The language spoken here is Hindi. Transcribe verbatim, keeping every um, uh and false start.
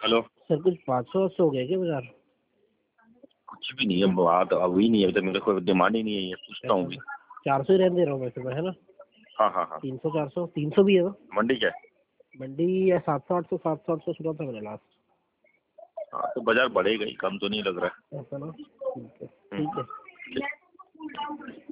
हेलो सर कुछ पाँच सौ सौ हो गया क्या बाजार? कुछ भी नहीं है, बात अभी नहीं है, अभी तक मेरे को डिमांड ही नहीं है, ये पूछता हूँ भी। चार सौ ही रहने दे रहा हूँ वैसे मैं, है ना? हाँ हाँ हाँ। तीन सौ चार सौ तीन सौ भी है ना? मंडी क्या है? मंडी या सात सौ आठ सौ सात सौ आठ सौ सुना था मैंने लास्ट। हाँ तो बाजार बढ़ेगा ही, कम तो नहीं लग रहा ऐसा ना? ठीक है है। ठीक है। हम्म।